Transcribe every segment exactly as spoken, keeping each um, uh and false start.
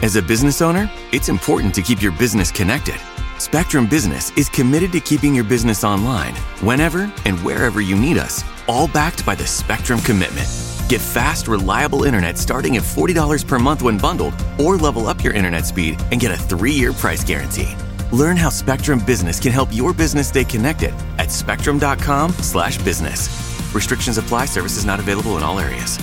As a business owner, it's important to keep your business connected. Spectrum Business is committed to keeping your business online, whenever and wherever you need us, all backed by the Spectrum Commitment. Get fast, reliable internet starting at forty dollars per month when bundled, or level up your internet speed and get a three-year price guarantee. Learn how Spectrum Business can help your business stay connected at spectrum.com slash business. Restrictions apply. Services not available in all areas.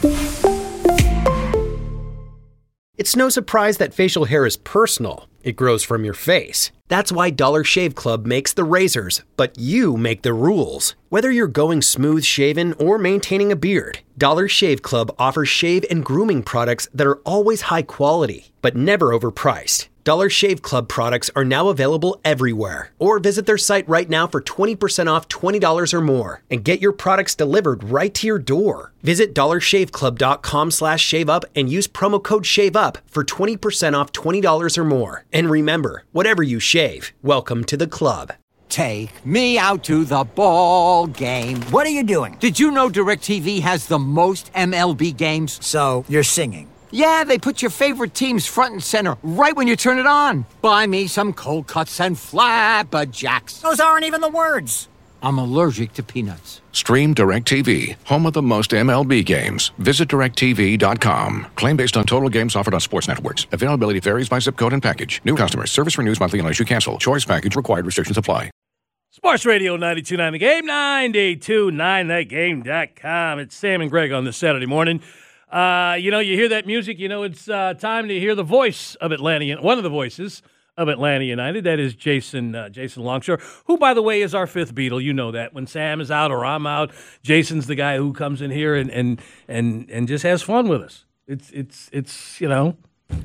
It's no surprise that facial hair is personal. It grows from your face. That's why Dollar Shave Club makes the razors, but you make the rules. Whether you're going smooth shaven or maintaining a beard, Dollar Shave Club offers shave and grooming products that are always high quality, but never overpriced. Dollar Shave Club products are now available everywhere. Or visit their site right now for twenty percent off twenty dollars or more and get your products delivered right to your door. Visit dollarshaveclub.com slash shave up and use promo code SHAVEUP for twenty percent off twenty dollars or more. And remember, whatever you shave, welcome to the club. Take me out to the ball game. What are you doing? Did you know DirecTV has the most M L B games? So, you're singing. Yeah, they put your favorite teams front and center right when you turn it on. Buy me some cold cuts and flabberjacks. Those aren't even the words. I'm allergic to peanuts. Stream DirecTV, home of the most M L B games. Visit direct T V dot com. Claim based on total games offered on sports networks. Availability varies by zip code and package. New customers. Service renews monthly unless you cancel. Choice package required. Restrictions apply. Sports Radio ninety-two point nine The Game, ninety-two point nine the game dot com. It's Sam and Greg on this Saturday morning. Uh, you know, you hear that music, you know it's uh, time to hear the voice of Atlanta, one of the voices of Atlanta United. That is Jason uh, Jason Longshore, who, by the way, is our fifth Beatle. You know that. When Sam is out or I'm out, Jason's the guy who comes in here and and and, and just has fun with us. It's, it's, it's you know,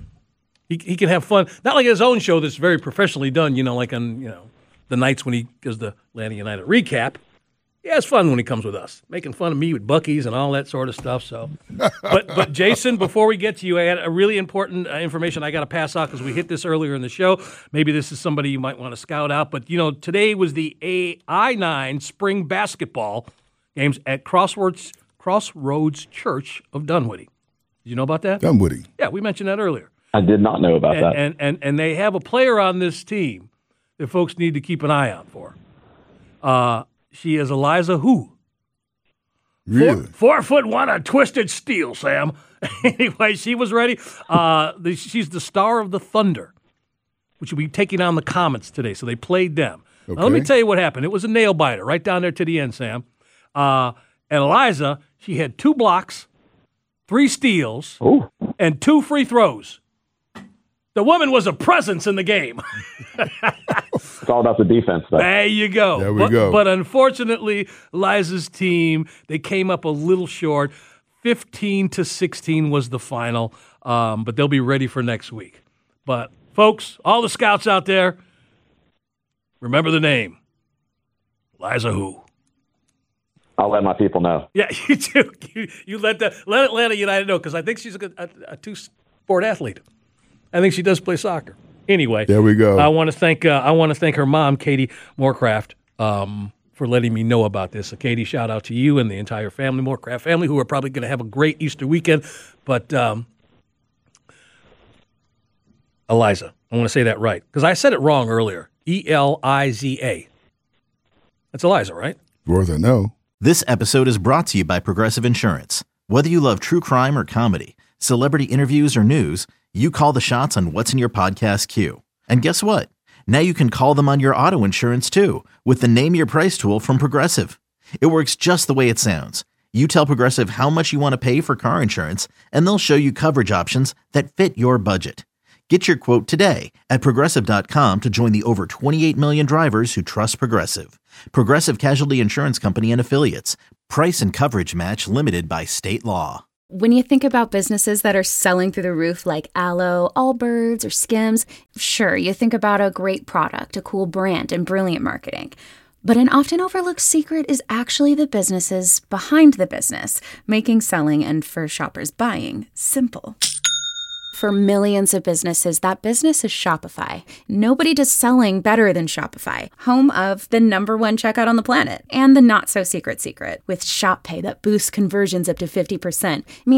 he, he can have fun. Not like his own show that's very professionally done, you know, like on, you know, the nights when he does the Atlanta United recap. He has fun when he comes with us, making fun of me with Buc-ee's and all that sort of stuff. So, but but Jason, before we get to you, I had a really important uh, information I got to pass out because we hit this earlier in the show. Maybe this is somebody you might want to scout out. But you know, today was the A I nine spring basketball games at Crossroads Crossroads Church of Dunwoody. Did you know about that? Dunwoody. Yeah, we mentioned that earlier. I did not know about and, that. And, and and they have a player on this team that folks need to keep an eye out for. Uh, she is Eliza Hu. Really? Four, four foot one of twisted steel, Sam. Anyway, she was ready. Uh, the, she's the star of the Thunder, which will be taking on the Comets today. So they played them. Okay. Now, let me tell you what happened. It was a nail biter right down there to the end, Sam. Uh, and Eliza, she had two blocks, three steals, Ooh. and two free throws. The woman was a presence in the game. It's all about the defense, though. There you go. There we but, go. But unfortunately, Liza's team, they came up a little short. fifteen to sixteen was the final, um, but they'll be ready for next week. But, folks, all the scouts out there, remember the name, Eliza Hu. I'll let my people know. Yeah, you do. You, you let the let Atlanta United know because I think she's a, a, a two-sport athlete. I think she does play soccer. Anyway, there we go. I want to thank uh, I want to thank her mom, Katie Moorcraft, um, for letting me know about this. So, Katie, shout out to you and the entire family, Moorcraft family, who are probably going to have a great Easter weekend. But um, Eliza, I want to say that right because I said it wrong earlier. E L I Z A. That's Eliza, right? As far as I know. This episode is brought to you by Progressive Insurance. Whether you love true crime or comedy, celebrity interviews or news, you call the shots on what's in your podcast queue. And guess what? Now you can call them on your auto insurance too with the Name Your Price tool from Progressive. It works just the way it sounds. You tell Progressive how much you want to pay for car insurance, and they'll show you coverage options that fit your budget. Get your quote today at Progressive dot com to join the over twenty-eight million drivers who trust Progressive. Progressive Casualty Insurance Company and Affiliates. Price and coverage match limited by state law. When you think about businesses that are selling through the roof like Aloe, Allbirds, or Skims, sure, you think about a great product, a cool brand, and brilliant marketing. But an often overlooked secret is actually the businesses behind the business, making selling and, for shoppers, buying simple. For millions of businesses, that business is Shopify. Nobody does selling better than Shopify, home of the number one checkout on the planet and the not-so-secret secret with Shop Pay that boosts conversions up to fifty percent, meaning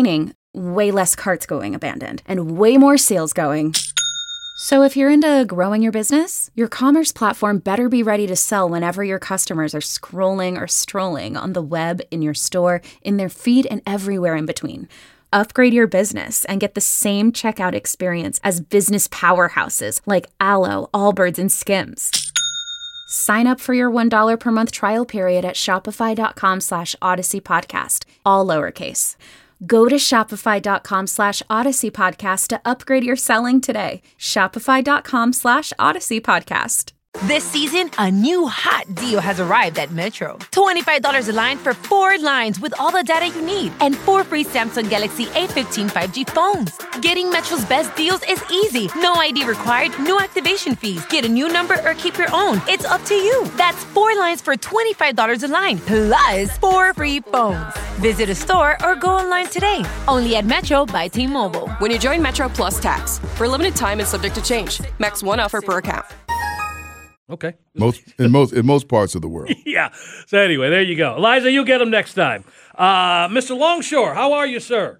way less carts going abandoned, and way more sales going. So if you're into growing your business, your commerce platform better be ready to sell whenever your customers are scrolling or strolling on the web, in your store, in their feed, and everywhere in between. Upgrade your business and get the same checkout experience as business powerhouses like Alo, Allbirds, and Skims. Sign up for your one dollar per month trial period at shopify.com slash Odyssey Podcast, all lowercase. Go to shopify.com slash Odyssey Podcast to upgrade your selling today. Shopify.com slash Odyssey Podcast. This season, a new hot deal has arrived at Metro. twenty-five dollars a line for four lines with all the data you need and four free Samsung Galaxy A fifteen five G phones. Getting Metro's best deals is easy. No I D required, no activation fees. Get a new number or keep your own. It's up to you. That's four lines for twenty-five dollars a line, plus four free phones. Visit a store or go online today. Only at Metro by T-Mobile. When you join Metro Plus Tax, for a limited time and subject to change. Max one offer per account. Okay. Most in most in most parts of the world. Yeah. So anyway, there you go. Eliza, you get them next time. Uh, Mister Longshore, how are you, sir?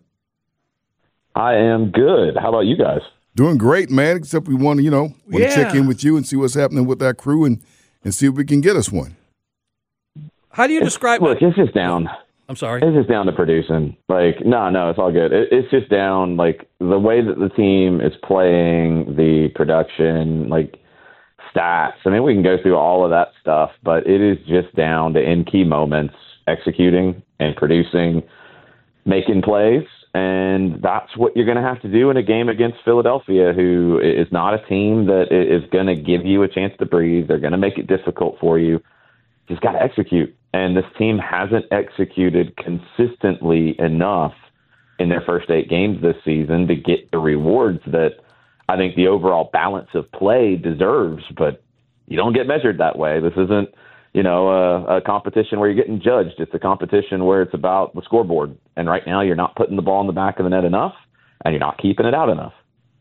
I am good. How about you guys? Doing great, man. Except we want to, you know, want Yeah. to check in with you and see what's happening with that crew and, and see if we can get us one. How do you describe? Look, it's just down. I'm sorry. It's just down to producing. Like, no, no, it's all good. It, it's just down, like, the way that the team is playing, the production, like, stats. I mean, we can go through all of that stuff, but it is just down to in key moments, executing and producing, making plays. And that's what you're going to have to do in a game against Philadelphia, who is not a team that is going to give you a chance to breathe. They're going to make it difficult for you. Just got to execute. And this team hasn't executed consistently enough in their first eight games this season to get the rewards that I think the overall balance of play deserves, but you don't get measured that way. This isn't, you know, a, a competition where you're getting judged. It's a competition where it's about the scoreboard. And right now you're not putting the ball in the back of the net enough, and you're not keeping it out enough.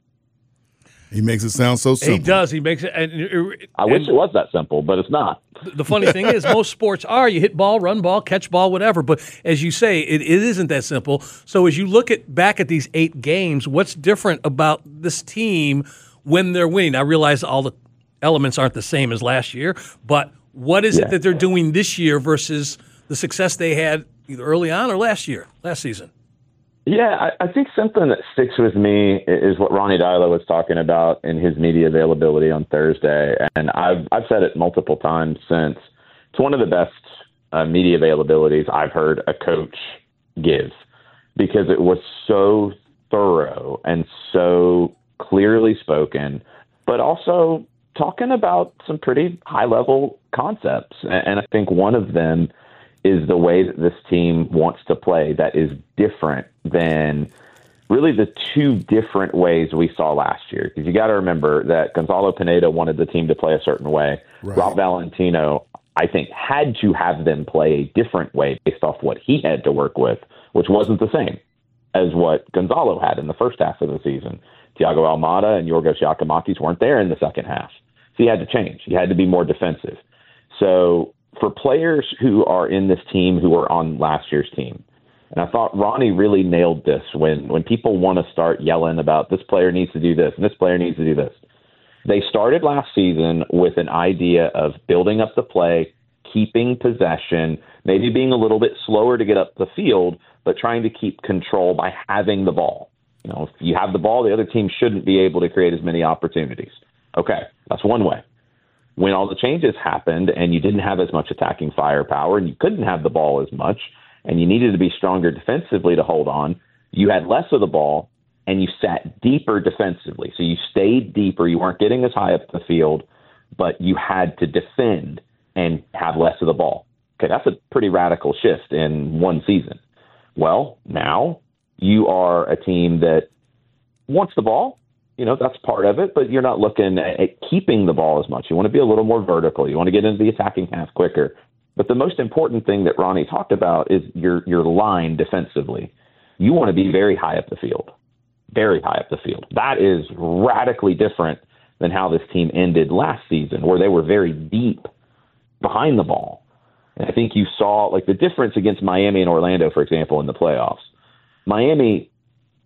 He makes it sound so simple. He does. He makes it. And, and, I wish it was that simple, but it's not. The funny thing is, most sports are you hit ball, run ball, catch ball, whatever. But as you say, it, it isn't that simple. So as you look at back at these eight games, what's different about this team when they're winning? I realize all the elements aren't the same as last year, but what is Yeah. it that they're doing this year versus the success they had either early on or last year, last season? Yeah, I, I think something that sticks with me is what Ronnie Dyla was talking about in his media availability on Thursday. And I've I've said it multiple times since. It's one of the best uh, media availabilities I've heard a coach give, because it was so thorough and so clearly spoken, but also talking about some pretty high-level concepts. And, and I think one of them is the way that this team wants to play that is different than really the two different ways we saw last year. Because you got to remember that Gonzalo Pineda wanted the team to play a certain way. Right. Rob Valentino, I think, had to have them play a different way based off what he had to work with, which wasn't the same as what Gonzalo had in the first half of the season. Thiago Almada and Yorgos Giacomakis weren't there in the second half. So he had to change. He had to be more defensive. So for players who are in this team who are on last year's team, and I thought Ronnie really nailed this when, when people want to start yelling about this player needs to do this and this player needs to do this. They started last season with an idea of building up the play, keeping possession, maybe being a little bit slower to get up the field, but trying to keep control by having the ball. You know, if you have the ball, the other team shouldn't be able to create as many opportunities. Okay, that's one way. When all the changes happened and you didn't have as much attacking firepower and you couldn't have the ball as much and you needed to be stronger defensively to hold on, you had less of the ball and you sat deeper defensively. So you stayed deeper. You weren't getting as high up the field, but you had to defend and have less of the ball. Okay, that's a pretty radical shift in one season. Well, now you are a team that wants the ball. You know, that's part of it, but you're not looking at keeping the ball as much. You want to be a little more vertical. You want to get into the attacking half quicker. But the most important thing that Ronnie talked about is your your line defensively. You want to be very high up the field, very high up the field. That is radically different than how this team ended last season, where they were very deep behind the ball. And I think you saw like the difference against Miami and Orlando, for example, in the playoffs. Miami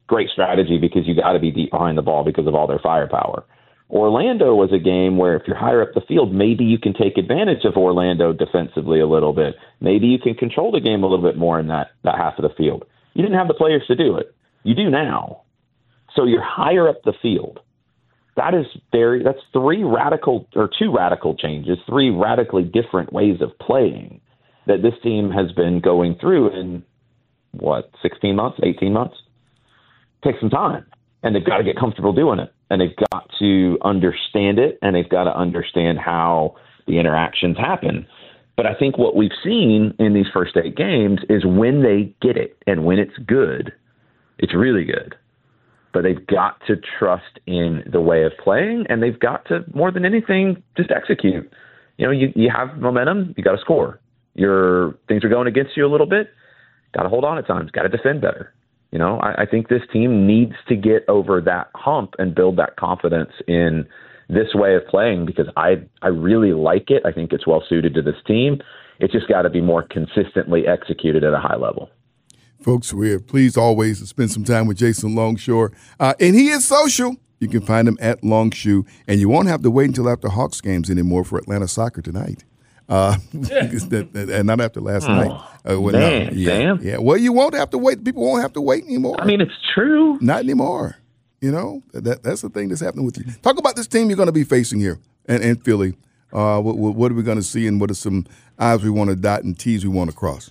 great strategy because you got to be deep behind the ball because of all their firepower. Orlando was a game where if you're higher up the field, maybe you can take advantage of Orlando defensively a little bit. Maybe you can control the game a little bit more in that, that half of the field. You didn't have the players to do it. You do now. So you're higher up the field. That is very, that's three radical or two radical changes, three radically different ways of playing that this team has been going through in what, sixteen months, eighteen months? Takes some time, and they've got to get comfortable doing it, and they've got to understand it, and they've got to understand how the interactions happen. But I think what we've seen in these first eight games is when they get it and when it's good, it's really good. But they've got to trust in the way of playing, and they've got to, more than anything, just execute. You know, you, you have momentum, you got to score. Your things are going against you a little bit, got to hold on at times, got to defend better. You know, I, I think this team needs to get over that hump and build that confidence in this way of playing because I, I really like it. I think it's well suited to this team. It's just got to be more consistently executed at a high level. Folks, we are pleased always to spend some time with Jason Longshore. Uh, and he is social. You can find him at Longshoe. And you won't have to wait until after Hawks games anymore for Atlanta soccer tonight. Uh, and not after last oh, night. Uh, well, man, no, yeah, damn. yeah. Well, you won't have to wait. People won't have to wait anymore. I mean, it's true. Not anymore. You know, that that's the thing that's happening with you. Talk about this team you're going to be facing here in, in Philly. Uh, what, what are we going to see, and what are some I's we want to dot and T's we want to cross?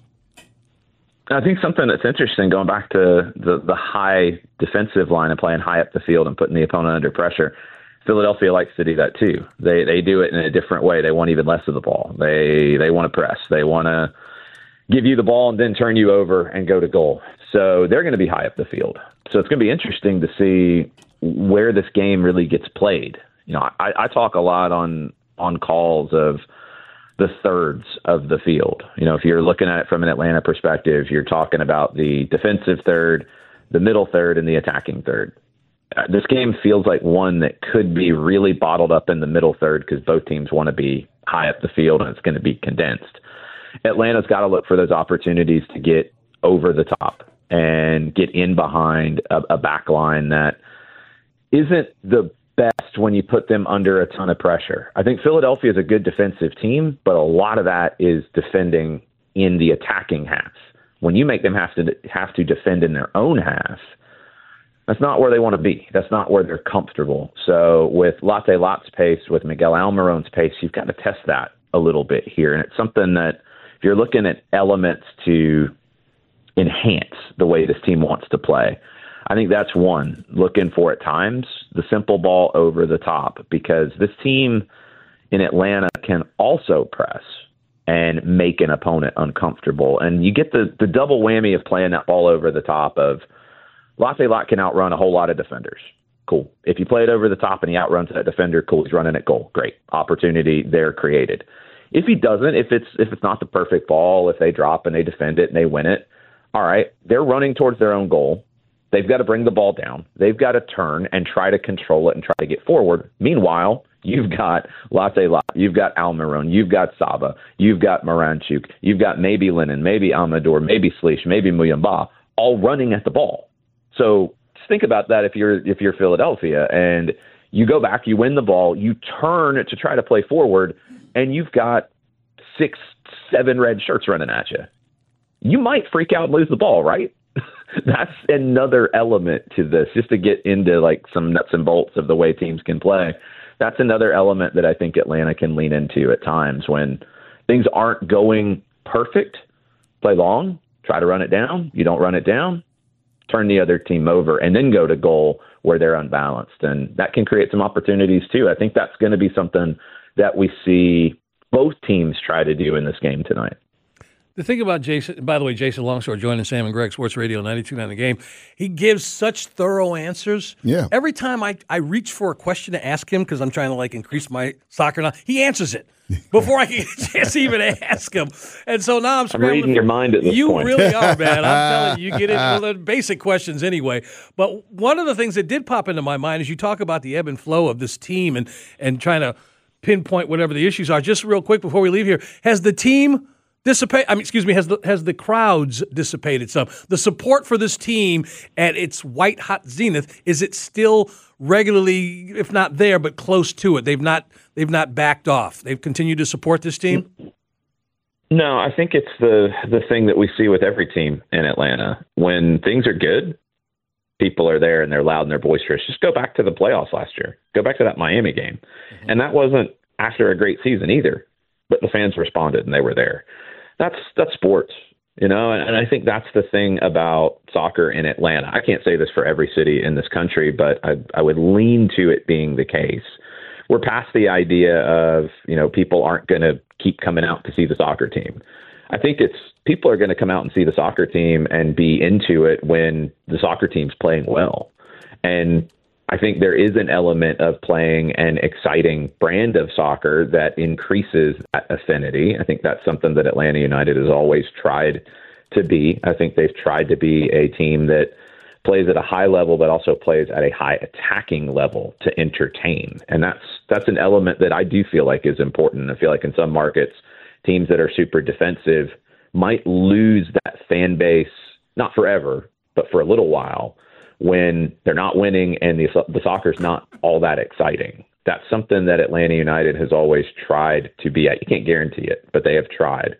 I think something that's interesting, going back to the, the high defensive line and playing high up the field and putting the opponent under pressure, Philadelphia likes to do that too. They they do it in a different way. They want even less of the ball. They they want to press. They want to give you the ball and then turn you over and go to goal. So they're going to be high up the field. So it's going to be interesting to see where this game really gets played. You know, I, I talk a lot on on calls of the thirds of the field. You know, if you're looking at it from an Atlanta perspective, you're talking about the defensive third, the middle third, and the attacking third. Uh, this game feels like one that could be really bottled up in the middle third because both teams want to be high up the field and it's going to be condensed. Atlanta's got to look for those opportunities to get over the top and get in behind a, a back line that isn't the best when you put them under a ton of pressure. I think Philadelphia is a good defensive team, but a lot of that is defending in the attacking half. When you make them have to have to defend in their own half, that's not where they want to be. That's not where they're comfortable. So with Latte Lot's pace, with Miguel Almiron's pace, you've got to test that a little bit here. And it's something that if you're looking at elements to enhance the way this team wants to play, I think that's one, looking for at times the simple ball over the top, because this team in Atlanta can also press and make an opponent uncomfortable. And you get the, the double whammy of playing that ball over the top of Latte Lot can outrun a whole lot of defenders. Cool. If you play it over the top and he outruns that defender, cool, he's running at goal. Great. Opportunity there created. If he doesn't, if it's if it's not the perfect ball, if they drop and they defend it and they win it, all right, they're running towards their own goal. They've got to bring the ball down. They've got to turn and try to control it and try to get forward. Meanwhile, you've got Latte Lot, you've got Almiron, you've got Saba, you've got Moranchuk, you've got maybe Lennon, maybe Amador, maybe Slish, maybe Muyamba, all running at the ball. So just think about that if you're if you're Philadelphia and you go back, you win the ball, you turn to try to play forward, and you've got six, seven red shirts running at you. You might freak out and lose the ball, right? That's another element to this, just to get into like some nuts and bolts of the way teams can play. That's another element that I think Atlanta can lean into at times when things aren't going perfect. Play long, try to run it down. You don't run it down, turn the other team over, and then go to goal where they're unbalanced. And that can create some opportunities too. I think that's going to be something that we see both teams try to do in this game tonight. The thing about Jason, by the way, Jason Longshore joining Sam and Greg, Sports Radio ninety-two point nine The Game, he gives such thorough answers. Yeah. Every time I, I reach for a question to ask him because I'm trying to like increase my soccer knowledge, he answers it before I can get a chance to even ask him. And so now I'm scrambling. I'm reading your mind at this you point. You really are, man. I'm telling you, you get into the basic questions anyway. But one of the things that did pop into my mind is you talk about the ebb and flow of this team and, and trying to pinpoint whatever the issues are. Just real quick before we leave here, has the team dissipate? I mean, excuse me, has the has the crowds dissipated some? The support for this team at its white hot zenith, is it still regularly, if not there, but close to it? They've not they've not backed off. They've continued to support this team? No, I think it's the the thing that we see with every team in Atlanta. When things are good, people are there and they're loud and they're boisterous. Just go back to the playoffs last year. Go back to that Miami game. Mm-hmm. And that wasn't after a great season either, but the fans responded and they were there. That's that's sports, you know, and, and I think that's the thing about soccer in Atlanta. I can't say this for every city in this country, but I, I would lean to it being the case. We're past the idea of, you know, people aren't going to keep coming out to see the soccer team. I think it's people are going to come out and see the soccer team and be into it when the soccer team's playing well. And I think there is an element of playing an exciting brand of soccer that increases that affinity. I think that's something that Atlanta United has always tried to be. I think they've tried to be a team that plays at a high level, but also plays at a high attacking level to entertain. And that's that's an element that I do feel like is important. I feel like in some markets, teams that are super defensive might lose that fan base, not forever, but for a little while, when they're not winning and the, the soccer's not all that exciting. That's something that Atlanta United has always tried to be at. You can't guarantee it, but they have tried.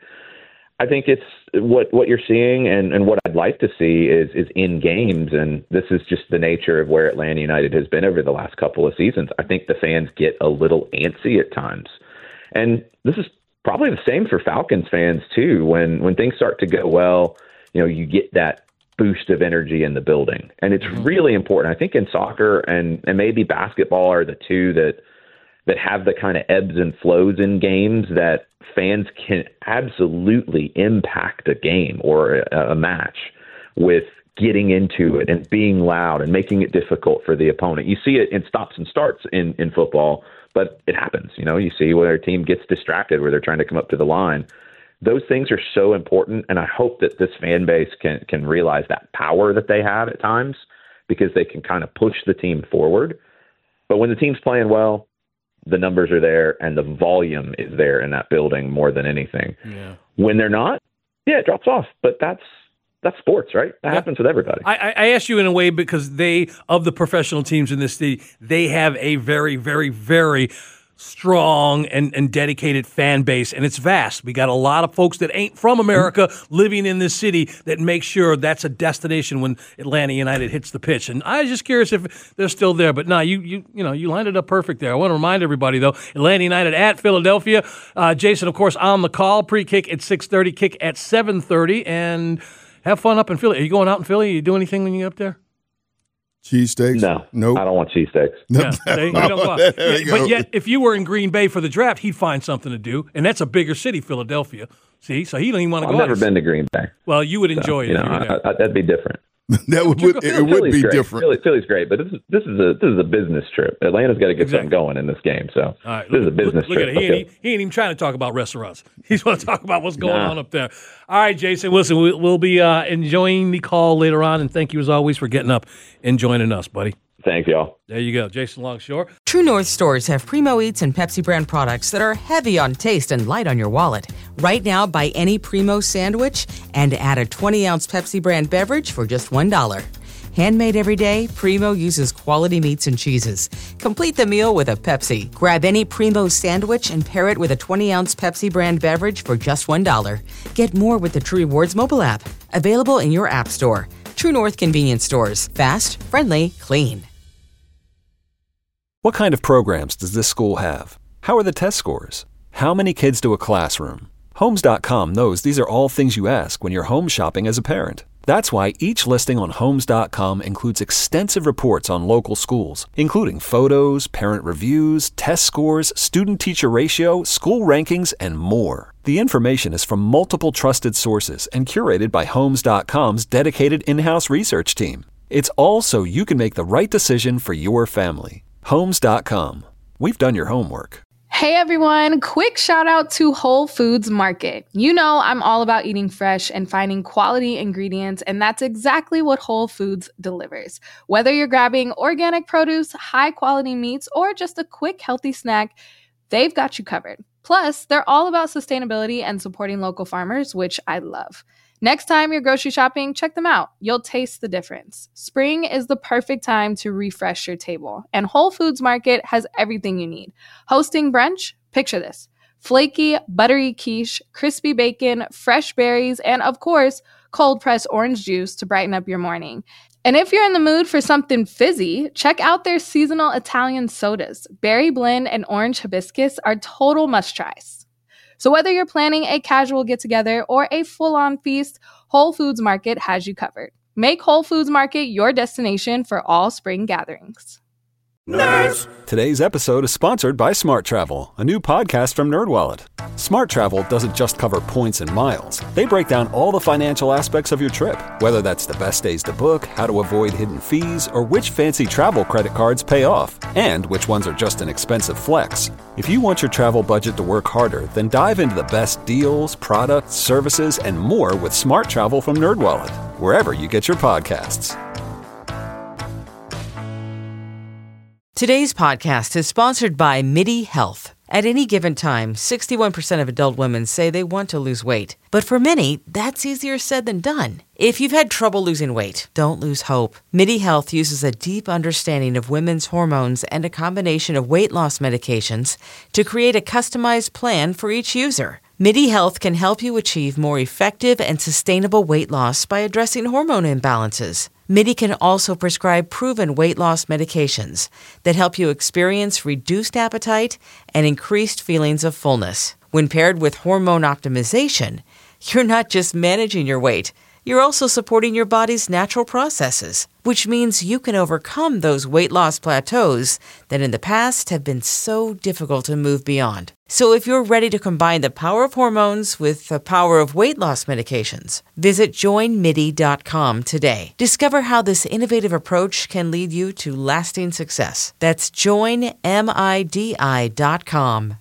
I think it's what what you're seeing and, and what I'd like to see is is in games, and this is just the nature of where Atlanta United has been over the last couple of seasons. I think the fans get a little antsy at times. And this is probably the same for Falcons fans too. When when things start to go well, you know, you get that boost of energy in the building. And it's mm-hmm. really important. I think in soccer and, and maybe basketball are the two that that have the kind of ebbs and flows in games that fans can absolutely impact a game or a, a match with getting into it and being loud and making it difficult for the opponent. You see it in stops and starts in, in football, but it happens. You know, you see where a team gets distracted, where they're trying to come up to the line. Those things are so important, and I hope that this fan base can can realize that power that they have at times, because they can kind of push the team forward. But when the team's playing well, the numbers are there and the volume is there in that building more than anything. Yeah. When they're not, yeah, it drops off. But that's that's sports, right? That yeah. happens with everybody. I, I asked you in a way because they, of the professional teams in this city, they have a very, very, very strong and, and dedicated fan base, and it's vast. We got a lot of folks that ain't from America living in this city that make sure that's a destination when Atlanta United hits the pitch. And I was just curious if they're still there, but no, you you you know you lined it up perfect there. I want to remind everybody though, Atlanta United at Philadelphia. Uh, Jason, of course, on the call. Pre-kick at six thirty, kick at seven thirty, and have fun up in Philly. Are you going out in Philly? Are you do anything when you get up there? Cheesesteaks? No, nope. I don't want cheesesteaks. Yeah, they, you don't go out. Yeah, but yet, if you were in Green Bay for the draft, he'd find something to do, and that's a bigger city, Philadelphia. See, so he don't even want to I've go. I've never out. been to Green Bay. Well, you would enjoy so, it. You know, I, I, that'd be different. that would, would it would be great. different. Philly, Philly's great, but this is this is a this is a business trip. Atlanta's got to get exactly. something going in this game. So all right, this look, is a business look, look trip. At it. He, okay. ain't, he ain't even trying to talk about restaurants. He's want to talk about what's going nah. on up there. All right, Jason. Listen, we, we'll be uh, enjoying the call later on, and thank you as always for getting up and joining us, buddy. Thanks, y'all. There you go, Jason Longshore. True North stores have Primo Eats and Pepsi brand products that are heavy on taste and light on your wallet. Right now, buy any Primo sandwich and add a twenty-ounce Pepsi brand beverage for just one dollar. Handmade every day, Primo uses quality meats and cheeses. Complete the meal with a Pepsi. Grab any Primo sandwich and pair it with a twenty-ounce Pepsi brand beverage for just one dollar. Get more with the True Rewards mobile app. Available in your app store. True North convenience stores. Fast, friendly, clean. What kind of programs does this school have? How are the test scores? How many kids to a classroom? Homes dot com knows these are all things you ask when you're home shopping as a parent. That's why each listing on Homes dot com includes extensive reports on local schools, including photos, parent reviews, test scores, student-teacher ratio, school rankings, and more. The information is from multiple trusted sources and curated by Homes dot com's dedicated in-house research team. It's all so you can make the right decision for your family. Homes dot com. We've done your homework. Hey everyone, quick shout out to Whole Foods Market. You know I'm all about eating fresh and finding quality ingredients, and that's exactly what Whole Foods delivers. Whether you're grabbing organic produce, high quality meats, or just a quick healthy snack, they've got you covered. Plus, they're all about sustainability and supporting local farmers, which I love. Next time you're grocery shopping, check them out. You'll taste the difference. Spring is the perfect time to refresh your table, and Whole Foods Market has everything you need. Hosting brunch? Picture this. Flaky, buttery quiche, crispy bacon, fresh berries, and of course, cold-pressed orange juice to brighten up your morning. And if you're in the mood for something fizzy, check out their seasonal Italian sodas. Berry blend and orange hibiscus are total must-tries. So whether you're planning a casual get-together or a full-on feast, Whole Foods Market has you covered. Make Whole Foods Market your destination for all spring gatherings. Nerds! Today's episode is sponsored by Smart Travel, a new podcast from NerdWallet. Smart Travel doesn't just cover points and miles. They break down all the financial aspects of your trip, whether that's the best days to book, how to avoid hidden fees, or which fancy travel credit cards pay off, and which ones are just an expensive flex. If you want your travel budget to work harder, then dive into the best deals, products, services, and more with Smart Travel from NerdWallet, wherever you get your podcasts. Today's podcast is sponsored by MIDI Health. At any given time, sixty-one percent of adult women say they want to lose weight. But for many, that's easier said than done. If you've had trouble losing weight, don't lose hope. MIDI Health uses a deep understanding of women's hormones and a combination of weight loss medications to create a customized plan for each user. MIDI Health can help you achieve more effective and sustainable weight loss by addressing hormone imbalances. MIDI can also prescribe proven weight loss medications that help you experience reduced appetite and increased feelings of fullness. When paired with hormone optimization, you're not just managing your weight, you're also supporting your body's natural processes, which means you can overcome those weight loss plateaus that in the past have been so difficult to move beyond. So if you're ready to combine the power of hormones with the power of weight loss medications, visit join midi dot com today. Discover how this innovative approach can lead you to lasting success. That's join midi dot com.